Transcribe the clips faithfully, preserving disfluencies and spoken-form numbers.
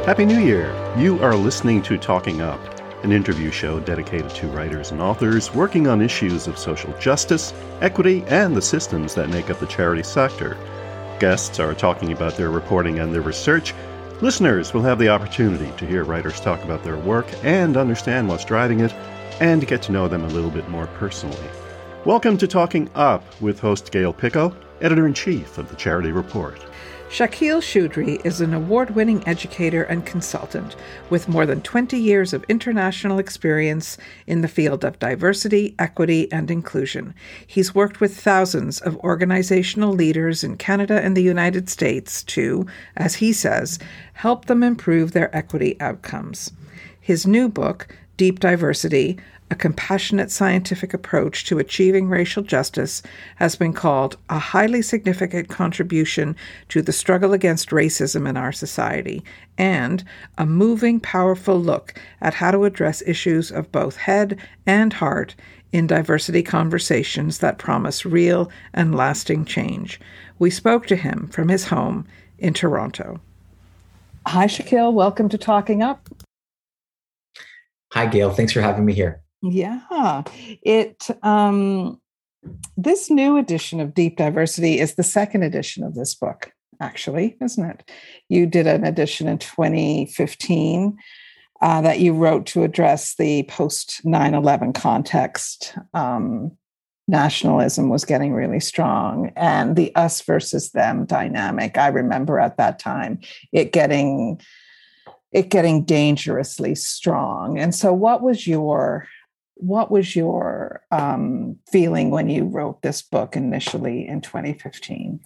Happy New Year! You are listening to Talking Up, an interview show dedicated to writers and authors working on issues of social justice, equity, and the systems that make up the charity sector. Guests are talking about their reporting and their research. Listeners will have the opportunity to hear writers talk about their work and understand what's driving it, and to get to know them a little bit more personally. Welcome to Talking Up with host Gail Picco, Editor-in-Chief of the Charity Report. Shakil Choudhry is an award-winning educator and consultant with more than twenty years of international experience in the field of diversity, equity, and inclusion. He's worked with thousands of organizational leaders in Canada and the United States to, as he says, help them improve their equity outcomes. His new book, Deep Diversity: A Compassionate Scientific Approach to Achieving Racial Justice, has been called a highly significant contribution to the struggle against racism in our society, and a moving, powerful look at how to address issues of both head and heart in diversity conversations that promise real and lasting change. We spoke to him from his home in Toronto. Hi, Shakil. Welcome to Talking Up. Hi, Gail. Thanks for having me here. Yeah, it um, this new edition of Deep Diversity is the second edition of this book, actually, isn't it? You did an edition in twenty fifteen uh, that you wrote to address the post nine eleven context. Um, nationalism was getting really strong, and the us versus them dynamic. I remember at that time it getting it getting dangerously strong. And so, what was your What was your um, feeling when you wrote this book initially in twenty fifteen?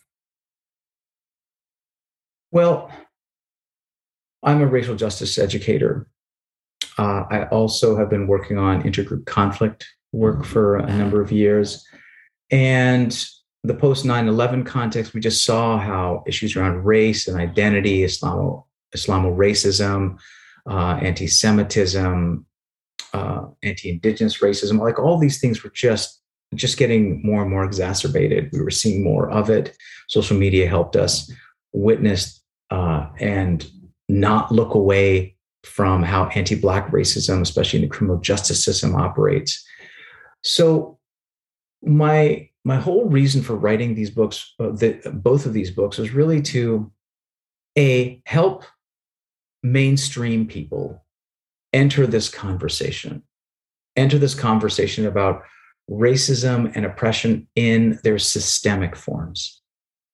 Well, I'm a racial justice educator. Uh, I also have been working on intergroup conflict work for a number of years. And the post nine eleven context, we just saw how issues around race and identity, Islamo, Islamo-racism, uh, anti-Semitism, Uh, anti-Indigenous racism, like all these things were just, just getting more and more exacerbated. We were seeing more of it. Social media helped us witness uh, and not look away from how anti-Black racism, especially in the criminal justice system, operates. So my my whole reason for writing these books, uh, the, both of these books, was really to, A, help mainstream people enter this conversation, enter this conversation about racism and oppression in their systemic forms.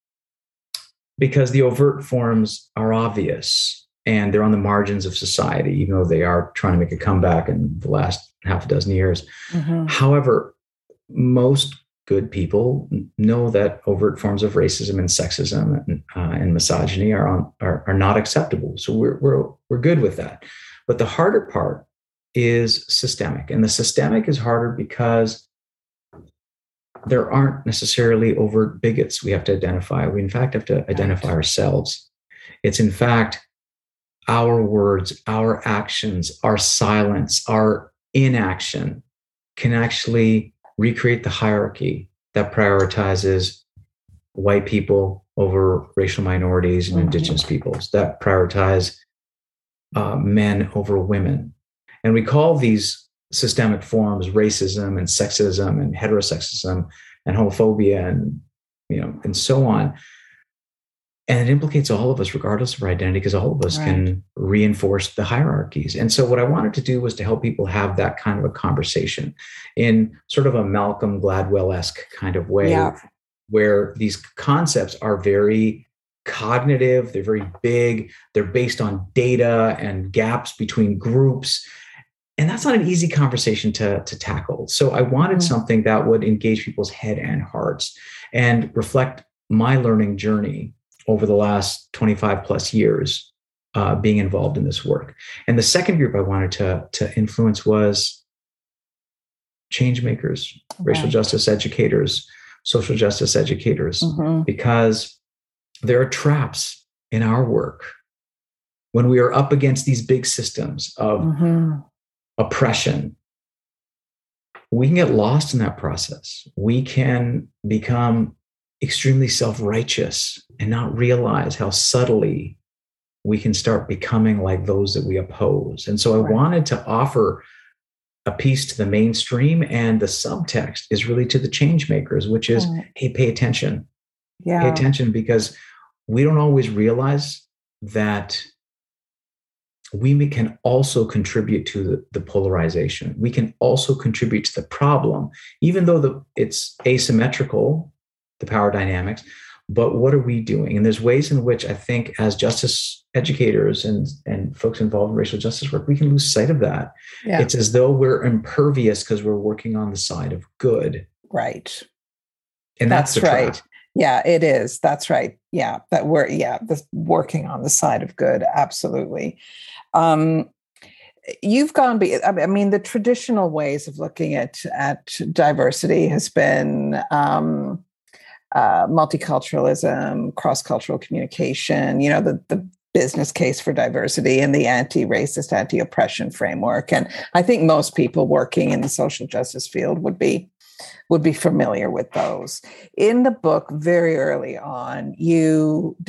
Because the overt forms are obvious and they're on the margins of society, even though they are trying to make a comeback in the last half a dozen years. Mm-hmm. However, most good people know that overt forms of racism and sexism and, uh, and misogyny are, on, are are not acceptable. So we're we're we're good with that. But the harder part is systemic. And the systemic is harder because there aren't necessarily overt bigots we have to identify. We, in fact, have to identify ourselves. It's, in fact, our words, our actions, our silence, our inaction can actually recreate the hierarchy that prioritizes white people over racial minorities and mm-hmm. Indigenous peoples, that prioritize Uh, men over women. And we call these systemic forms racism and sexism and heterosexism and homophobia and, you know, and so on. And it implicates all of us, regardless of our identity, because all of us right. can reinforce the hierarchies. And so what I wanted to do was to help people have that kind of a conversation in sort of a Malcolm Gladwell-esque kind of way, yeah. where these concepts are very cognitive, they're very big, they're based on data and gaps between groups. And that's not an easy conversation to, to tackle. So I wanted mm-hmm. something that would engage people's head and hearts and reflect my learning journey over the last twenty-five plus years uh, being involved in this work. And the second group I wanted to, to influence was change makers, okay. racial justice educators, social justice educators, mm-hmm. because there are traps in our work when we are up against these big systems of mm-hmm. oppression. We can get lost in that process. We can become extremely self-righteous and not realize how subtly we can start becoming like those that we oppose. And so I Right. wanted to offer a piece to the mainstream, and the subtext is really to the change makers, which is, Right. hey, pay attention. Yeah. Pay attention, because we don't always realize that we can also contribute to the, the polarization. We can also contribute to the problem, even though the, it's asymmetrical, the power dynamics. But what are we doing? And there's ways in which I think as justice educators and, and folks involved in racial justice work, we can lose sight of that. Yeah. It's as though we're impervious because we're working on the side of good. Right. And that's, That's the right. trap. Yeah, it is. That's right. Yeah, that we're yeah, the, working on the side of good. Absolutely. Um, you've gone. Be, I mean, the traditional ways of looking at at diversity has been um, uh, multiculturalism, cross-cultural communication. You know, the the business case for diversity and the anti-racist, anti-oppression framework. And I think most people working in the social justice field would be. would be familiar with those. In the book, very early on, you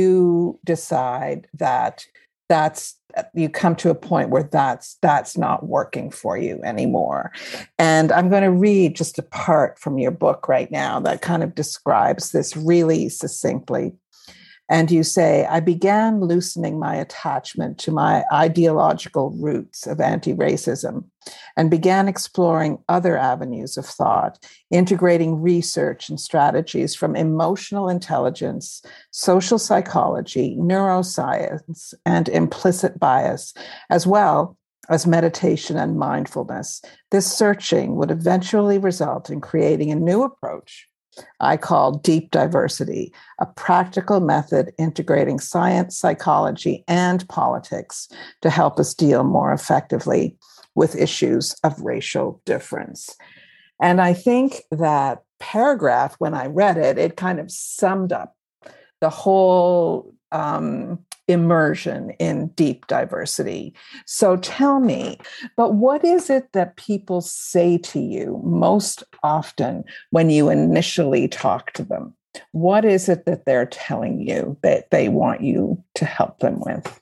you decide that that's you come to a point where that's that's not working for you anymore. And I'm going to read just a part from your book right now that kind of describes this really succinctly. And you say, I began loosening my attachment to my ideological roots of anti-racism and began exploring other avenues of thought, integrating research and strategies from emotional intelligence, social psychology, neuroscience, and implicit bias, as well as meditation and mindfulness. This searching would eventually result in creating a new approach I call deep diversity, a practical method integrating science, psychology, and politics to help us deal more effectively with issues of racial difference. And I think that paragraph, when I read it, it kind of summed up the whole um, immersion in deep diversity. So tell me, but what is it that people say to you most often when you initially talk to them? What is it that they're telling you that they want you to help them with?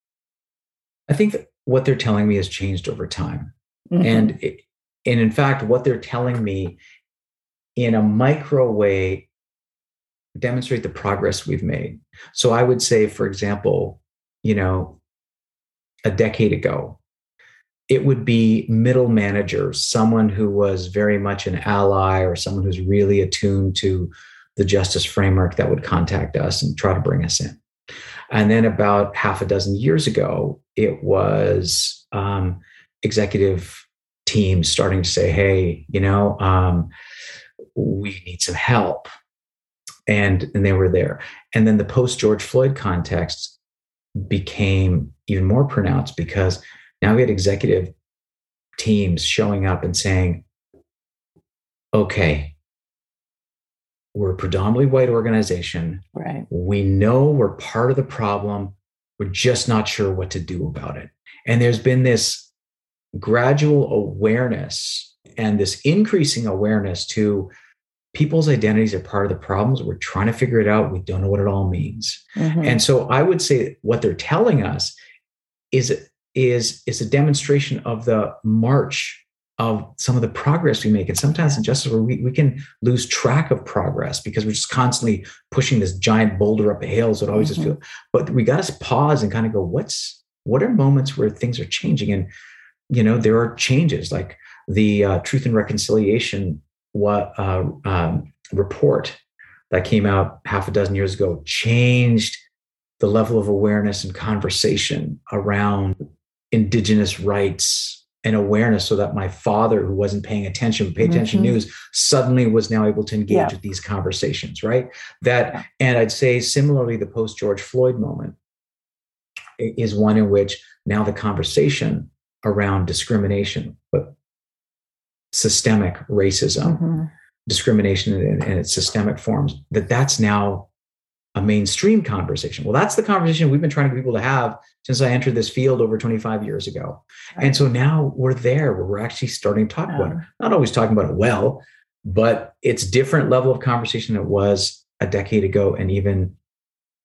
I think that what they're telling me has changed over time. Mm-hmm. And, it, and in fact, what they're telling me in a micro way demonstrate the progress we've made. So I would say, for example, you know, a decade ago, it would be middle managers, someone who was very much an ally or someone who's really attuned to the justice framework that would contact us and try to bring us in. And then about half a dozen years ago, it was um, executive teams starting to say, hey, you know, um, we need some help. And, and they were there. And then the post-George Floyd context became even more pronounced because now we had executive teams showing up and saying, okay, we're a predominantly white organization. Right. We know we're part of the problem. We're just not sure what to do about it. And there's been this gradual awareness and this increasing awareness to people's identities are part of the problems. We're trying to figure it out. We don't know what it all means. Mm-hmm. And so I would say what they're telling us is, is, is a demonstration of the march of some of the progress we make. And sometimes in justice, where we, we can lose track of progress because we're just constantly pushing this giant boulder up a hill. So it always mm-hmm. just feels, but we got to pause and kind of go, what's, what are moments where things are changing? And, you know, there are changes like the uh, Truth and Reconciliation what uh, um, report that came out half a dozen years ago changed the level of awareness and conversation around Indigenous rights and awareness, so that my father, who wasn't paying attention, paid attention mm-hmm. news, suddenly was now able to engage yeah. with these conversations, right? That, yeah. and I'd say similarly, the post-George Floyd moment is one in which now the conversation around discrimination, but systemic racism, mm-hmm. discrimination in, in its systemic forms, that that's now a mainstream conversation. Well, that's the conversation we've been trying to get people to have since I entered this field over twenty-five years ago. Right. And so now we're there where we're actually starting to talk yeah. about it. Not always talking about it well, but it's different level of conversation than it was a decade ago and even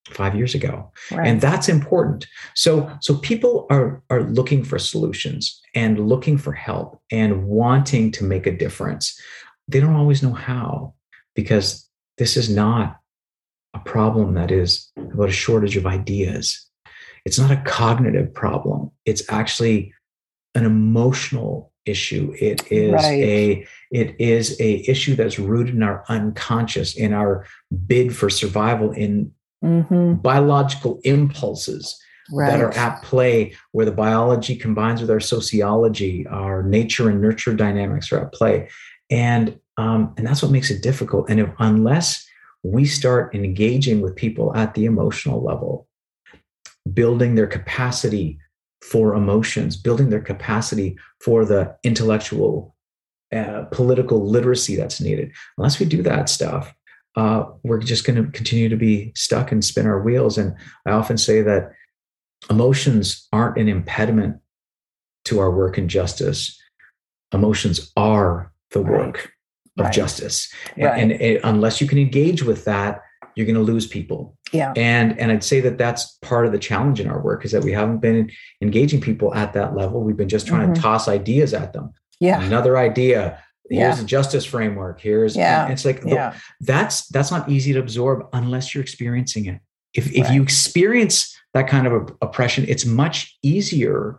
five years ago. Right. And that's important. So, so people are, are looking for solutions and looking for help and wanting to make a difference. They don't always know how, because this is not a problem that is about a shortage of ideas. It's not a cognitive problem. It's actually an emotional issue. It is Right. a it is a issue that's rooted in our unconscious, in our bid for survival, in Mm-hmm. biological impulses Right. that are at play, where the biology combines with our sociology, our nature and nurture dynamics are at play. And um, and that's what makes it difficult. And if, unless we start engaging with people at the emotional level, building their capacity for emotions, building their capacity for the intellectual, uh, political literacy that's needed, unless we do that stuff, uh, we're just going to continue to be stuck and spin our wheels. And I often say that emotions aren't an impediment to our work in justice. Emotions are the work Right. of Right. justice. Right. And, and, and unless you can engage with that, you're going to lose people. Yeah. And, and I'd say that that's part of the challenge in our work, is that we haven't been engaging people at that level. We've been just trying Mm-hmm. to toss ideas at them. Yeah. Another idea. Here's Yeah. a justice framework. Here's, Yeah. and it's like, Yeah. that's, that's not easy to absorb unless you're experiencing it. If, if Right. you experience that kind of a, oppression, it's much easier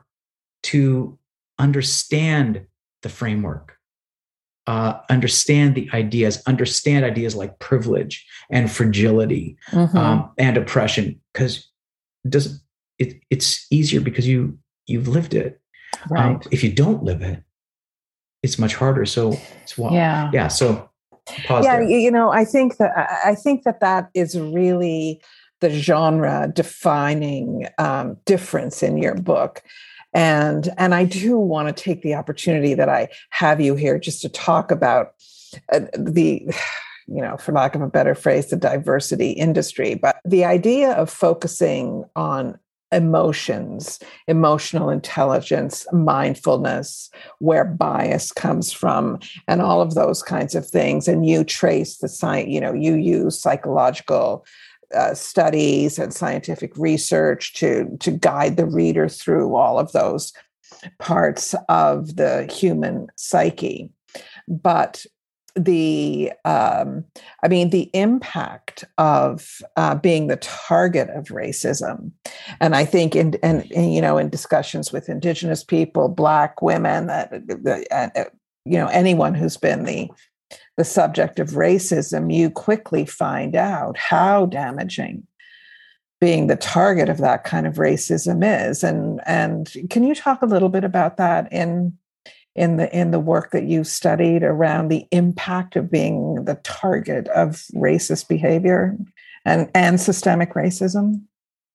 to understand the framework, uh, understand the ideas, understand ideas like privilege and fragility, Mm-hmm. um, and oppression, because it doesn't, it, it's easier because you, you've lived it. Right. Um, if you don't live it, it's much harder. So it's well, Yeah. yeah. So pause Yeah. there. You, you know, I think that, I I think that that is really the genre defining um, difference in your book. And, and I do want to take the opportunity that I have you here just to talk about uh, the, you know, for lack of a better phrase, the diversity industry, but the idea of focusing on emotions, emotional intelligence, mindfulness, where bias comes from, and all of those kinds of things. And you trace the science, you know, you use psychological uh, studies and scientific research to, to guide the reader through all of those parts of the human psyche. But the, um, I mean, the impact of uh, being the target of racism, and I think in, and, and you know, in discussions with Indigenous people, Black women, that uh, you know, anyone who's been the the subject of racism, you quickly find out how damaging being the target of that kind of racism is. And and can you talk a little bit about that in in the in the work that you studied around the impact of being the target of racist behavior and, and systemic racism?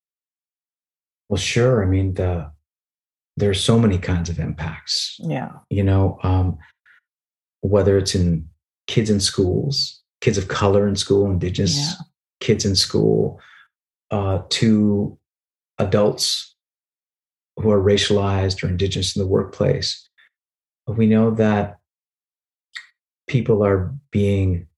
Well, sure. I mean, the there's so many kinds of impacts. Yeah. You know, um, whether it's in kids in schools, kids of color in school, Indigenous Yeah. kids in school, uh, to adults who are racialized or Indigenous in the workplace. We know that people are being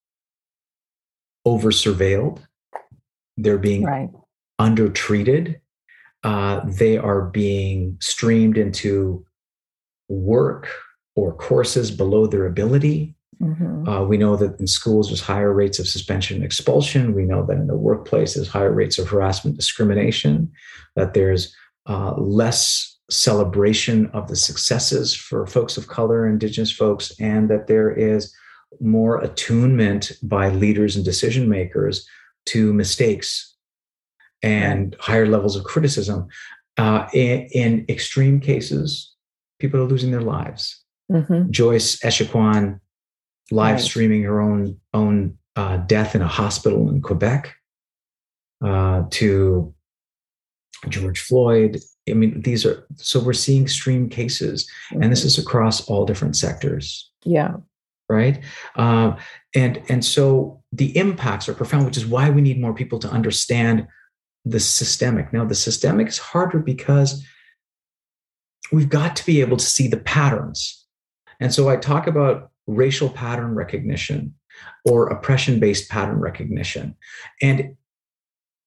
over surveilled. They're being Right. undertreated. Uh, they are being streamed into work or courses below their ability. Mm-hmm. Uh, we know that in schools there's higher rates of suspension and expulsion. We know that in the workplace there's higher rates of harassment, discrimination, that there's uh, less celebration of the successes for folks of color, Indigenous folks, and that there is more attunement by leaders and decision makers to mistakes and right. higher levels of criticism. Uh, in, in extreme cases, people are losing their lives. Mm-hmm. Joyce Echaquan live Right. streaming her own own uh, death in a hospital in Quebec, uh, to George Floyd. I mean, these are, so we're seeing extreme cases, mm-hmm. and this is across all different sectors. Yeah. Right. Um, and, and so the impacts are profound, which is why we need more people to understand the systemic. Now, the systemic is harder because we've got to be able to see the patterns. And so I talk about racial pattern recognition or oppression-based pattern recognition. And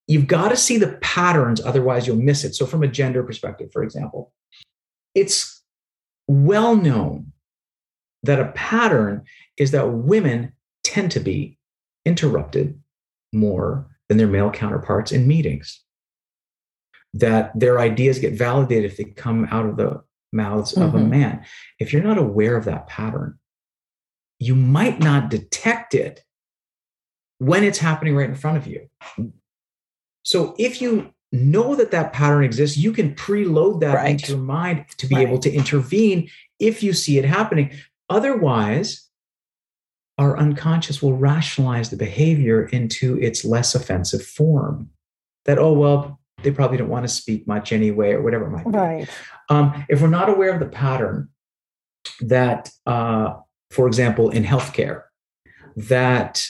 you've got to see the patterns, otherwise you'll miss it. So from a gender perspective, for example, it's well known that a pattern is that women tend to be interrupted more than their male counterparts in meetings, that their ideas get validated if they come out of the mouths mm-hmm. of a man. If you're not aware of that pattern, you might not detect it when it's happening right in front of you. So if you know that that pattern exists, you can preload that right. into your mind to be right. able to intervene if you see it happening. Otherwise, our unconscious will rationalize the behavior into its less offensive form. That, oh, well, they probably don't want to speak much anyway, or whatever it might be. Right. Um, if we're not aware of the pattern that, uh, for example, in healthcare, that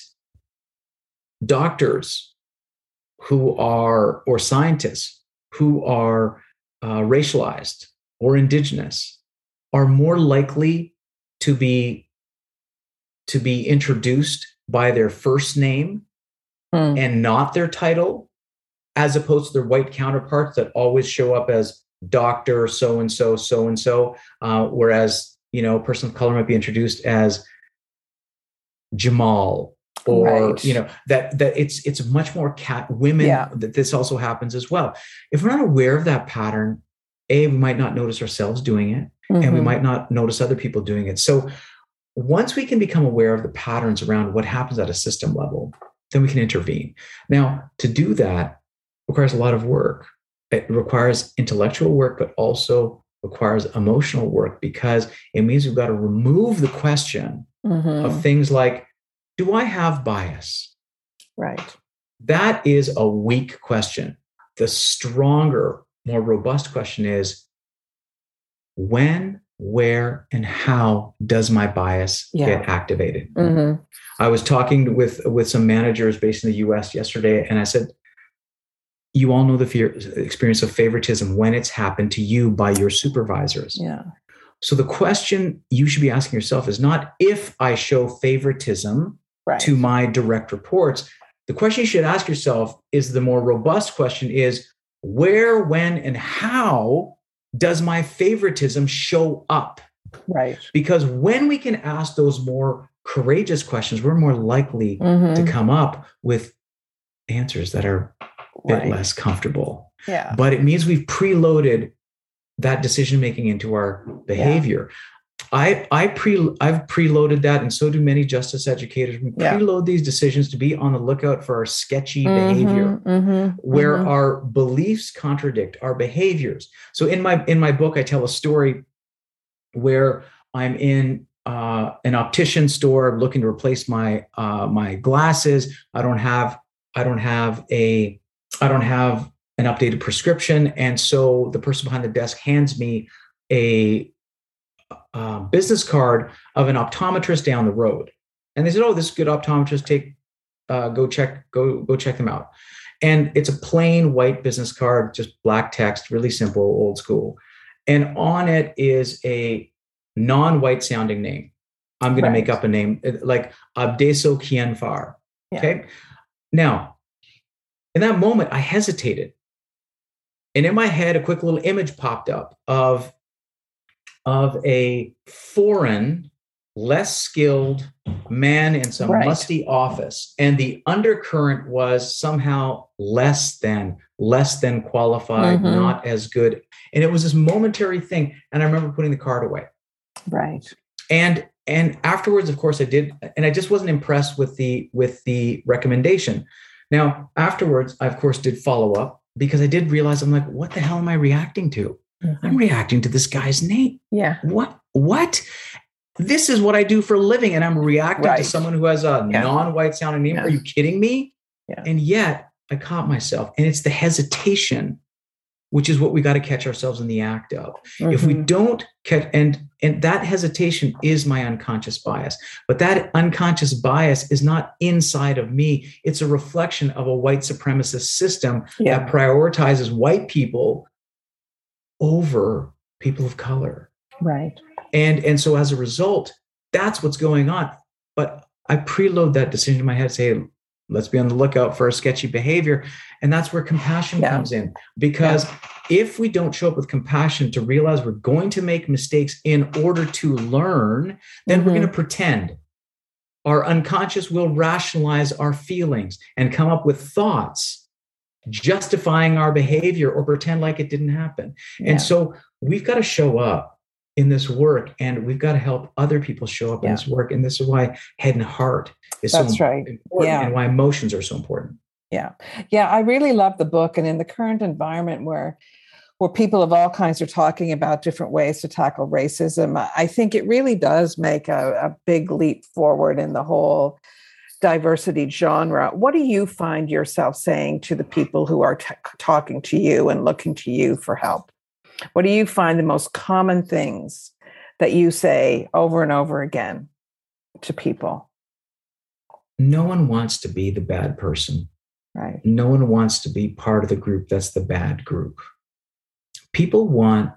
doctors who are, or scientists who are uh, racialized or indigenous are more likely to be to be introduced by their first name mm. and not their title, as opposed to their white counterparts that always show up as doctor so-and-so, so-and-so, uh, whereas, you know, a person of color might be introduced as Jamal, or, right. you know, that that it's it's much more cat women, yeah. that this also happens as well. If we're not aware of that pattern, A, we might not notice ourselves doing it, mm-hmm. and we might not notice other people doing it. So once we can become aware of the patterns around what happens at a system level, then we can intervene. Now, to do that requires a lot of work. It requires intellectual work, but also requires emotional work, because it means we've got to remove the question mm-hmm. of things like, do I have bias? Right. That is a weak question. The stronger, more robust question is, when, where, and how does my bias yeah. get activated? Mm-hmm. I was talking with, with some managers based in the U S yesterday, and I said, you all know the fear, experience of favoritism when it's happened to you by your supervisors. Yeah. So the question you should be asking yourself is not if I show favoritism right. to my direct reports. The question you should ask yourself is the more robust question is, where, when, and how does my favoritism show up? Right. Because when we can ask those more courageous questions, we're more likely mm-hmm. to come up with answers that are a bit right. less comfortable. Yeah. But it means we've preloaded that decision-making into our behavior. Yeah. I, I pre, I've preloaded that, and so do many justice educators. We yeah. preload these decisions to be on the lookout for our sketchy mm-hmm, behavior, mm-hmm, where mm-hmm. our beliefs contradict our behaviors. So in my in my book, I tell a story where I'm in uh, an optician store looking to replace my uh, my glasses. I don't have I don't have a I don't have an updated prescription, and so the person behind the desk hands me a Uh, business card of an optometrist down the road, and they said, "Oh, this is a good optometrist. Take, uh, go check, go go check them out." And it's a plain white business card, just black text, really simple, old school. And on it is a non-white sounding name. I'm going right. to make up a name like Abdeso Kienfar. Yeah. Okay. Now, in that moment, I hesitated, and in my head, a quick little image popped up of. of a foreign, less skilled man in some right. musty office. And the undercurrent was somehow less than, less than qualified, mm-hmm. not as good. And it was this momentary thing. And I remember putting the card away. Right. And and afterwards, of course, I did. And I just wasn't impressed with the with the recommendation. Now, afterwards, I, of course, did follow up, because I did realize, I'm like, what the hell am I reacting to? Mm-hmm. I'm reacting to this guy's name. Yeah. What? What? This is what I do for a living, and I'm reacting right. to someone who has a yeah. non-white sounding name. Yeah. Are you kidding me? Yeah. And yet I caught myself, and it's the hesitation, which is what we got to catch ourselves in the act of. Mm-hmm. If we don't catch, and and that hesitation is my unconscious bias, but that unconscious bias is not inside of me. It's a reflection of a white supremacist system yeah. that prioritizes white people over people of color. Right. And, and so as a result, that's what's going on. But I preload that decision in my head, say, let's be on the lookout for a sketchy behavior. And that's where compassion yeah. comes in. Because yeah. if we don't show up with compassion to realize we're going to make mistakes in order to learn, then mm-hmm. we're going to pretend. Our unconscious will rationalize our feelings and come up with thoughts justifying our behavior or pretend like it didn't happen. Yeah. And so we've got to show up in this work, and we've got to help other people show up yeah. in this work. And this is why head and heart is That's so right. important yeah. and why emotions are so important. Yeah. Yeah. I really love the book. And in the current environment where where people of all kinds are talking about different ways to tackle racism, I think it really does make a, a big leap forward in the whole diversity genre. What do you find yourself saying to the people who are t- talking to you and looking to you for help? What do you find the most common things that you say over and over again to people? No one wants to be the bad person. Right. No one wants to be part of the group that's the bad group. People want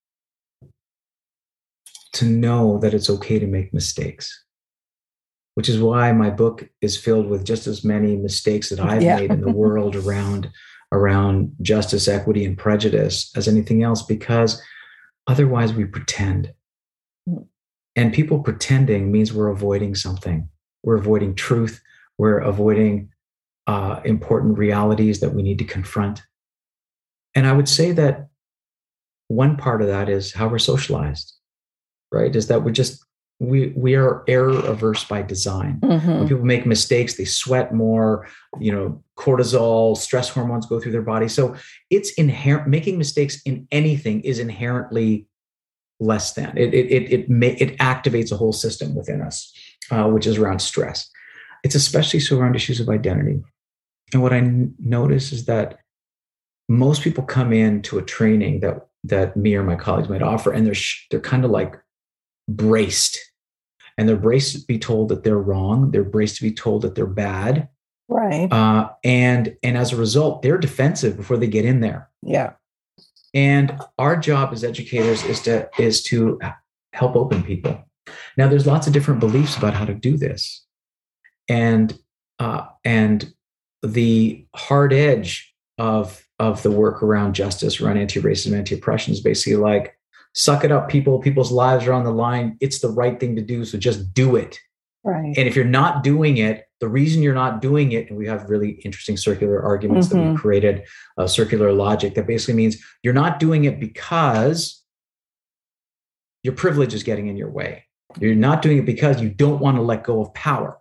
to know that it's okay to make mistakes, which is why my book is filled with just as many mistakes that I've yeah. made in the world around, around justice, equity, and prejudice as anything else, because otherwise we pretend. And people pretending means we're avoiding something. We're avoiding truth. We're avoiding uh, important realities that we need to confront. And I would say that one part of that is how we're socialized, right? Is that we're just, we we are error averse by design. Mm-hmm. When people make mistakes, they sweat more, you know, cortisol, stress hormones go through their body. So it's inherent, making mistakes in anything is inherently less than. It it it it, may, it activates a whole system within us, uh, which is around stress. It's especially so around issues of identity. And what I n- notice is that most people come into a training that that me or my colleagues might offer, and they're sh- they're kind of like braced, and they're braced to be told that they're wrong. They're braced to be told that they're bad, right? Uh, and and as a result, they're defensive before they get in there. Yeah. And our job as educators is to is to help open people. Now, there's lots of different beliefs about how to do this, and uh, and the hard edge of of the work around justice, around anti-racism, anti-oppression is basically like, suck it up, people. People's lives are on the line. It's the right thing to do, so just do it. Right. And if you're not doing it, the reason you're not doing it, and we have really interesting circular arguments mm-hmm. that we've created, uh, circular logic that basically means you're not doing it because your privilege is getting in your way. You're not doing it because you don't want to let go of power.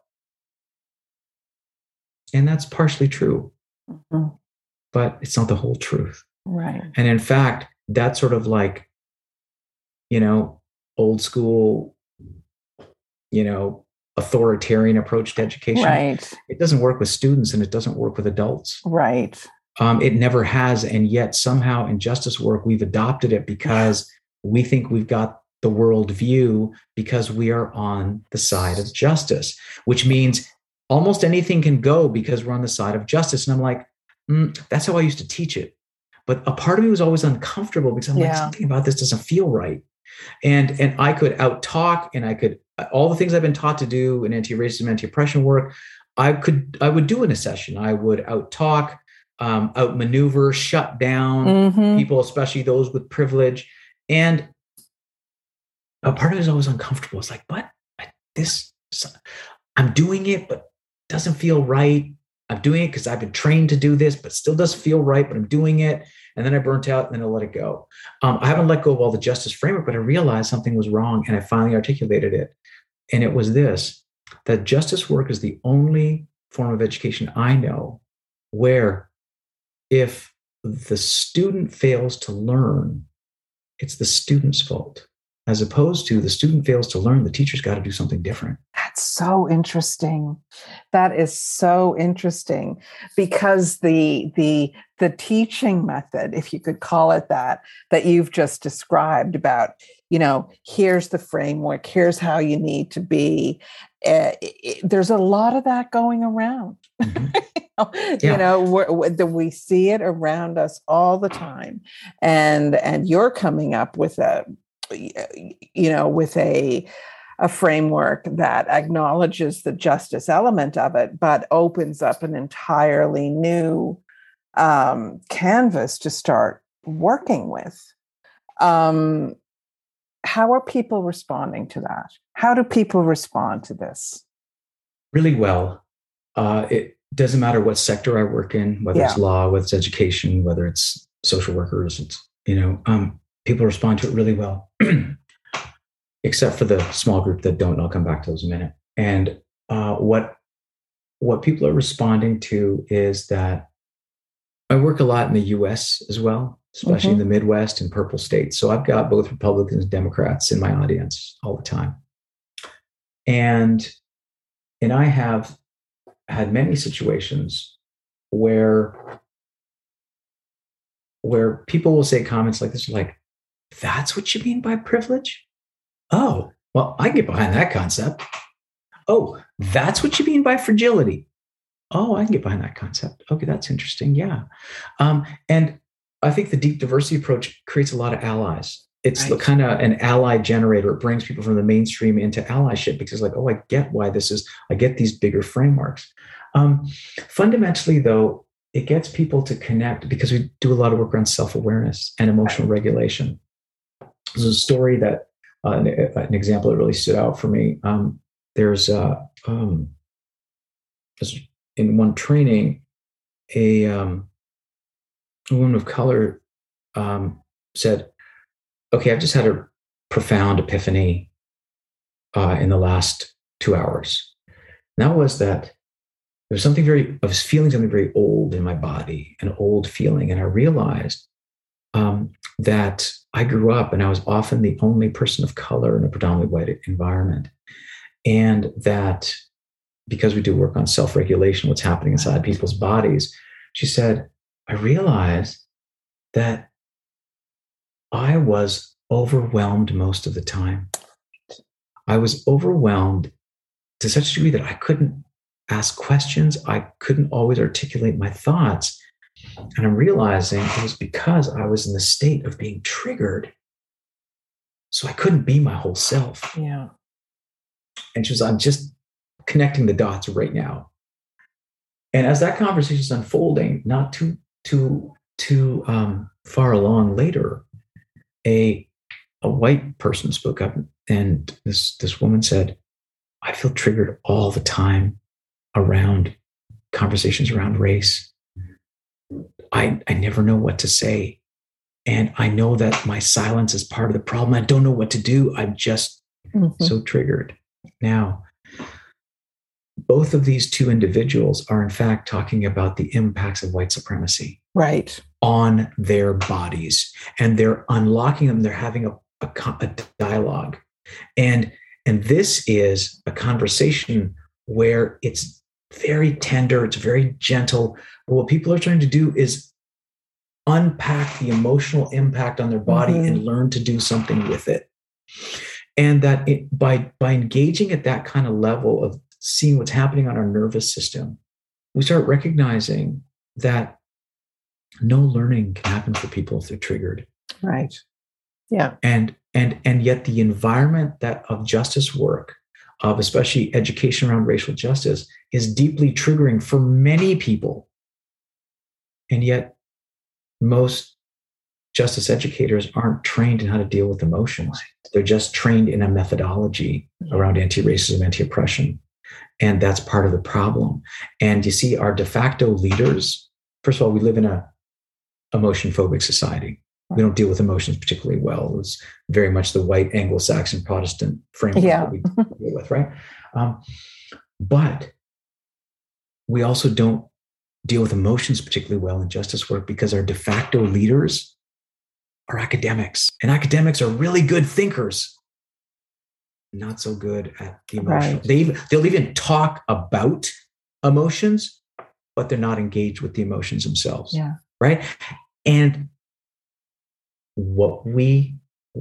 And that's partially true. Mm-hmm. But it's not the whole truth. Right. And in fact, that's sort of like, you know, old school, you know, authoritarian approach to education. Right. It doesn't work with students, and it doesn't work with adults. Right. Um, it never has. And yet somehow in justice work, we've adopted it because we think we've got the world view because we are on the side of justice, which means almost anything can go because we're on the side of justice. And I'm like, mm, that's how I used to teach it. But a part of me was always uncomfortable because I'm yeah. like, something about this doesn't feel right. And, and I could out talk, and I could, all the things I've been taught to do in anti-racism, anti-oppression work, I could, I would do in a session. I would out talk, um, outmaneuver, shut down mm-hmm. people, especially those with privilege. And a part of it is always uncomfortable. It's like, what? This, I'm doing it, but it doesn't feel right. I'm doing it because I've been trained to do this, but still doesn't feel right, but I'm doing it. And then I burnt out, and then I let it go. Um, I haven't let go of all the justice framework, but I realized something was wrong, and I finally articulated it. And it was this, that justice work is the only form of education I know where if the student fails to learn, it's the student's fault, as opposed to the student fails to learn, the teacher's got to do something different. That's so interesting. That is so interesting, because the the the teaching method, if you could call it that, that you've just described about, you know, here's the framework, here's how you need to be. Uh, it, there's a lot of that going around. Mm-hmm. you know, yeah. you know we're, we're, we see it around us all the time, and and you're coming up with a, you know, with a a framework that acknowledges the justice element of it, but opens up an entirely new um, canvas to start working with. Um, how are people responding to that? How do people respond to this? Really well. Uh, it doesn't matter what sector I work in, whether yeah. it's law, whether it's education, whether it's social workers, it's, you know, um, people respond to it really well, except for the small group that don't. And I'll come back to those in a minute. And uh, what, what people are responding to is that I work a lot in the U S as well, especially mm-hmm. in the Midwest and purple states. So I've got both Republicans and Democrats in my audience all the time. And, and I have had many situations where, where people will say comments like this, like, that's what you mean by privilege? Oh, well, I can get behind that concept. Oh, that's what you mean by fragility? Oh, I can get behind that concept. Okay, that's interesting. Yeah. Um, and I think the deep diversity approach creates a lot of allies. It's right. kind of an ally generator. It brings people from the mainstream into allyship because like, oh, I get why this is, I get these bigger frameworks. Um, fundamentally, though, it gets people to connect because we do a lot of work around self-awareness and emotional right. regulation. There's a story that, uh, an, an example that really stood out for me. Um, there's, uh, um, there's in one training, a, um, a woman of color um, said, okay, I've just had a profound epiphany uh, in the last two hours. And that was that there was something very, I was feeling something very old in my body, an old feeling. And I realized um, that I grew up and I was often the only person of color in a predominantly white environment. And that because we do work on self-regulation, what's happening inside people's bodies, she said, I realized that I was overwhelmed most of the time. I was overwhelmed to such a degree that I couldn't ask questions. I couldn't always articulate my thoughts. And I'm realizing it was because I was in the state of being triggered. So I couldn't be my whole self. Yeah. And she was, I'm just connecting the dots right now. And as that conversation is unfolding, not too, too, too um, far along later, a, a white person spoke up and this, this woman said, I feel triggered all the time around conversations around race. I, I never know what to say. And I know that my silence is part of the problem. I don't know what to do. I'm just mm-hmm. so triggered. Now, both of these two individuals are in fact talking about the impacts of white supremacy right. on their bodies, and they're unlocking them. They're having a, a, a dialogue. And, and this is a conversation where it's very tender, it's very gentle. But what people are trying to do is unpack the emotional impact on their body mm-hmm. and learn to do something with it. And that it, by, by engaging at that kind of level of seeing what's happening on our nervous system, we start recognizing that no learning can happen for people if they're triggered. Right. Yeah. And and and yet the environment that of justice work, of especially education around racial justice, is deeply triggering for many people. And yet most justice educators aren't trained in how to deal with emotions. They're just trained in a methodology around anti-racism, anti-oppression. And that's part of the problem. And you see, our de facto leaders, first of all, we live in a emotion-phobic society. We don't deal with emotions particularly well. It's very much the white Anglo-Saxon Protestant framework yeah. that we deal with, right? Um, but we also don't deal with emotions particularly well in justice work because our de facto leaders are academics. And academics are really good thinkers, not so good at the emotional. Right. They even, they'll even talk about emotions, but they're not engaged with the emotions themselves. Yeah. Right. And what we,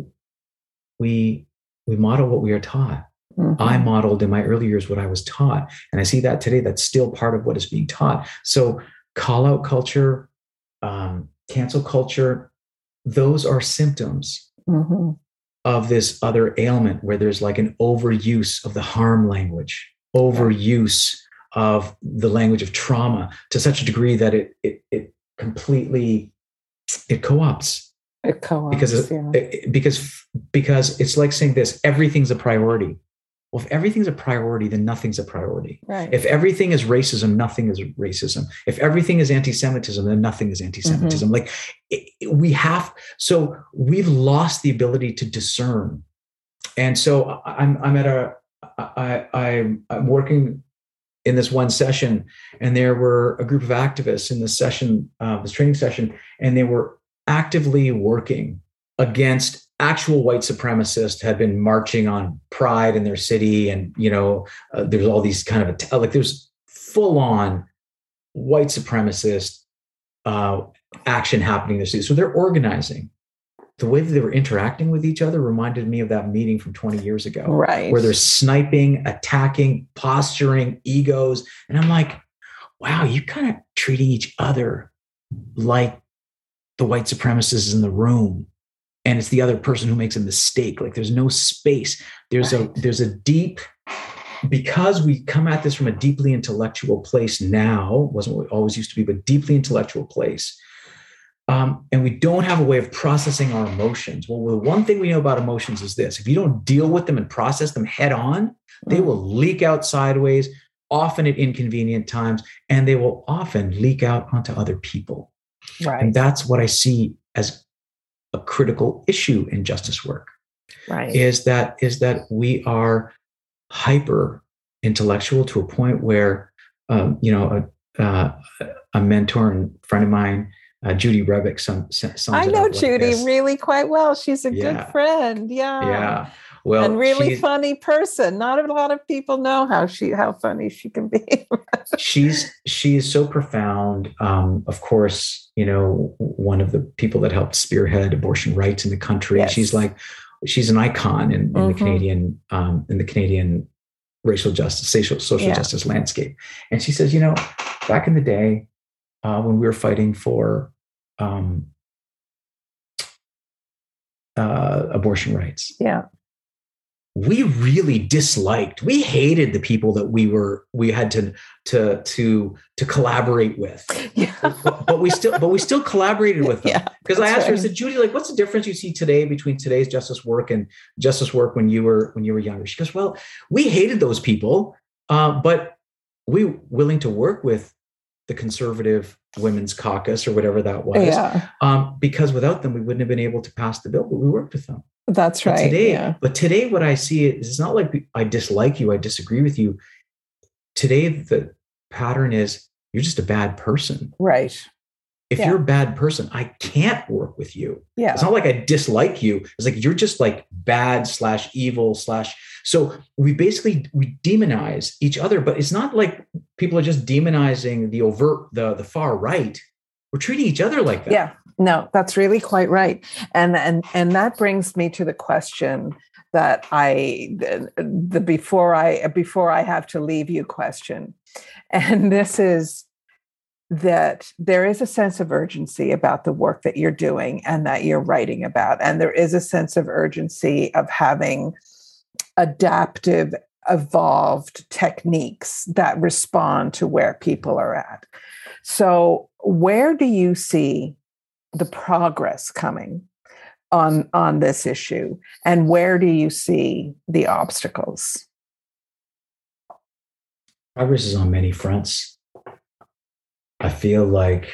we, we model what we are taught. Mm-hmm. I modeled in my early years what I was taught. And I see that today, that's still part of what is being taught. So call out culture, um, cancel culture, those are symptoms. Mm-hmm. of this other ailment where there's like an overuse of the harm language, overuse of the language of trauma to such a degree that it it, it completely it co-opts. It co-opts because yeah. it, because because it's like saying this: everything's a priority. Well, if everything's a priority, then nothing's a priority. Right. If everything is racism, nothing is racism. If everything is anti-Semitism, then nothing is anti-Semitism. Mm-hmm. Like it, it, we have, so we've lost the ability to discern. And so I'm, I'm at a, I, I'm, I'm working in this one session, and there were a group of activists in this session, uh, this training session, and they were actively working against actual white supremacists had been marching on Pride in their city. And, you know, uh, there's all these kind of, like there's full on white supremacist uh, action happening in their city. So they're organizing. The way that they were interacting with each other reminded me of that meeting from twenty years ago, right? Where they're sniping, attacking, posturing, egos. And I'm like, wow, you kind of treating each other like the white supremacists in the room. And it's the other person who makes a mistake. Like there's no space. There's right. a there's a deep, because we come at this from a deeply intellectual place now, wasn't what it always used to be, but deeply intellectual place. Um, and we don't have a way of processing our emotions. Well, the one thing we know about emotions is this: if you don't deal with them and process them head on, they mm. will leak out sideways, often at inconvenient times, and they will often leak out onto other people. Right. And that's what I see as a critical issue in justice work, right? Is that is that we are hyper intellectual to a point where, um, you know, a, uh, a mentor and friend of mine, uh, Judy Rebick, some, sums I it know up like Judy this. really quite well. She's a Yeah. good friend, yeah, yeah. Well, and really funny person. Not a lot of people know how she how funny she can be. she's she is so profound. Um, of course, you know, one of the people that helped spearhead abortion rights in the country. Yes. She's like, she's an icon in, in mm-hmm. the Canadian um, in the Canadian racial justice, social, social yeah. justice landscape. And she says, you know, back in the day uh, when we were fighting for um, uh, abortion rights, yeah. we really disliked, we hated the people that we were, we had to, to, to, to collaborate with, yeah. but, but we still, but we still collaborated with them. Yeah, because I asked right. her, I said, Judy, like, what's the difference you see today between today's justice work and justice work when you were, when you were younger? She goes, well, we hated those people, uh, but we were willing to work with the Conservative Women's Caucus or whatever that was, yeah. um, because without them, we wouldn't have been able to pass the bill, but we worked with them. That's right. But today, yeah. but today, what I see is it's not like I dislike you, I disagree with you. Today, the pattern is you're just a bad person. Right. If yeah. you're a bad person, I can't work with you. Yeah. It's not like I dislike you. It's like you're just like bad slash evil slash. So we basically we demonize each other, but it's not like people are just demonizing the overt, the the far right. We're treating each other like that. Yeah. No, that's really quite right. And and and that brings me to the question that I the, the before I before I have to leave you question. And this is that there is a sense of urgency about the work that you're doing and that you're writing about. And there is a sense of urgency of having adaptive, evolved techniques that respond to where people are at. So where do you see the progress coming on, on this issue? And where do you see the obstacles? Progress is on many fronts. I feel like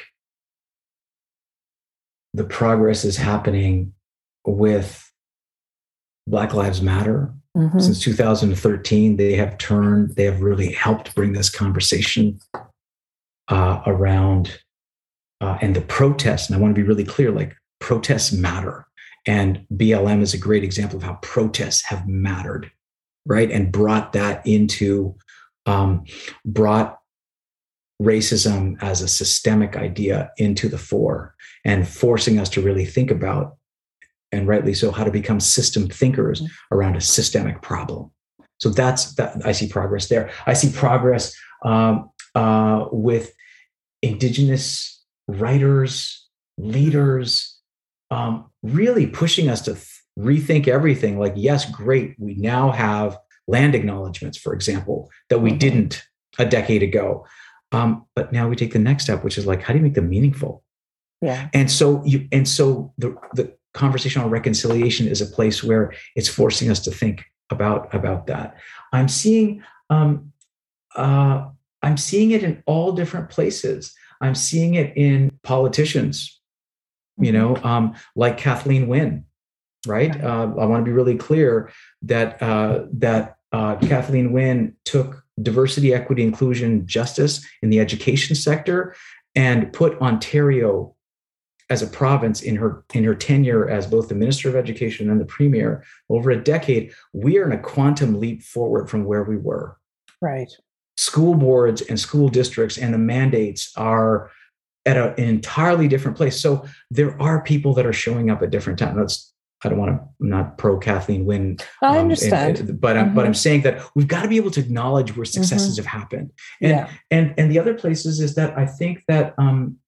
the progress is happening with Black Lives Matter. Mm-hmm. Since two thousand thirteen, they have turned, they have really helped bring this conversation uh, around uh, and the protests. And I want to be really clear, like protests matter. And B L M is a great example of how protests have mattered, right? And brought that into, um, brought racism as a systemic idea into the fore and forcing us to really think about, and rightly so, how to become system thinkers around a systemic problem. So that's that. I see progress there. I see progress um, uh, with Indigenous writers, leaders, um, really pushing us to th- rethink everything. Like, yes, great. We now have land acknowledgements, for example, that we mm-hmm. didn't a decade ago. Um, but now we take the next step, which is like, how do you make them meaningful? Yeah. And so you, and so the, the conversation on reconciliation is a place where it's forcing us to think about, about that. I'm seeing, um, uh, I'm seeing it in all different places. I'm seeing it in politicians, you know, um, like Kathleen Wynne, right? right. Uh, I want to be really clear that uh, that uh, Kathleen Wynne took diversity, equity, inclusion, justice in the education sector and put Ontario as a province in her in her tenure as both the Minister of Education and the Premier over a decade. We are in a quantum leap forward from where we were. Right. School boards and school districts and the mandates are at a, an entirely different place. So there are people that are showing up at different times. That's, I don't want to, I'm not pro Kathleen Wynne. I understand. Um, and, but, I'm, mm-hmm. but I'm saying that we've got to be able to acknowledge where successes mm-hmm. have happened. And, yeah. and, and the other places is that I think that, um,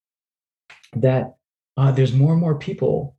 that uh, there's more and more people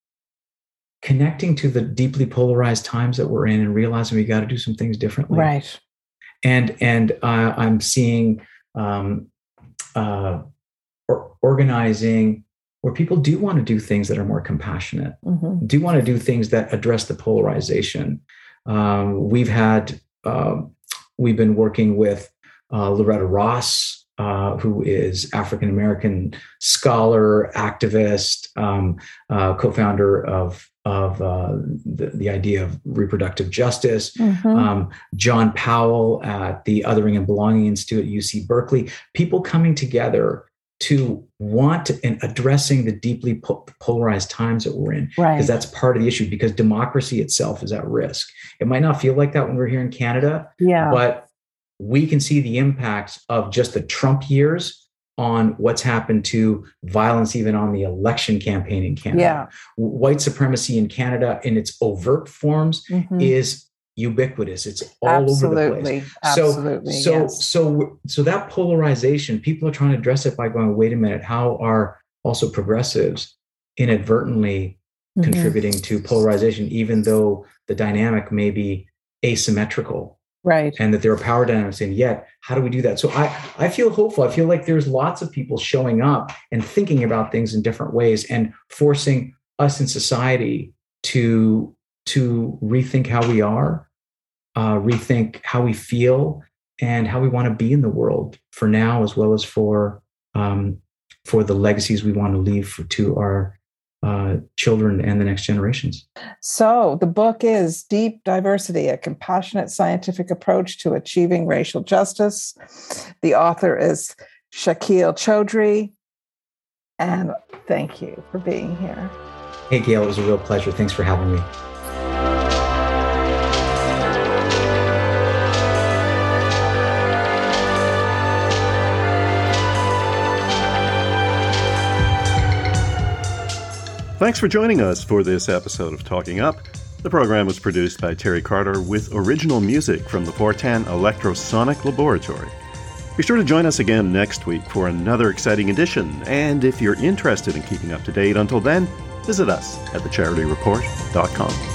connecting to the deeply polarized times that we're in and realizing we got to do some things differently. Right. And and uh, I'm seeing um, uh, or organizing where people do want to do things that are more compassionate, mm-hmm. do want to do things that address the polarization. Um, we've had uh, we've been working with uh, Loretta Ross, uh, who is African American scholar, activist, um, uh, co-founder of. of uh, the, the idea of reproductive justice, mm-hmm. um, John Powell at the Othering and Belonging Institute at U C Berkeley, people coming together to want and addressing the deeply po- polarized times that we're in, because right. that's part of the issue, because democracy itself is at risk. It might not feel like that when we're here in Canada, yeah. but we can see the impacts of just the Trump years on what's happened to violence, even on the election campaign in Canada. Yeah. White supremacy in Canada in its overt forms mm-hmm. is ubiquitous. It's all Absolutely. over the place. Absolutely. So, so, yes. so, so that polarization, people are trying to address it by going, wait a minute, how are also progressives inadvertently mm-hmm. contributing to polarization, even though the dynamic may be asymmetrical? Right. And that there are power dynamics, and yet, how do we do that? So I, I feel hopeful. I feel like there's lots of people showing up and thinking about things in different ways and forcing us in society to, to rethink how we are, uh, rethink how we feel, and how we want to be in the world for now, as well as for, um, for the legacies we want to leave for, to our Uh, children and the next generations. So the book is Deep Diversity, A Compassionate Scientific Approach to Achieving Racial Justice. The author is Shakeel Choudhury. And thank you for being here. Hey, Gail, it was a real pleasure. Thanks for having me. Thanks for joining us for this episode of Talking Up. The program was produced by Terry Carter with original music from the Fortan Electrosonic Laboratory. Be sure to join us again next week for another exciting edition. And if you're interested in keeping up to date until then, visit us at the charity report dot com.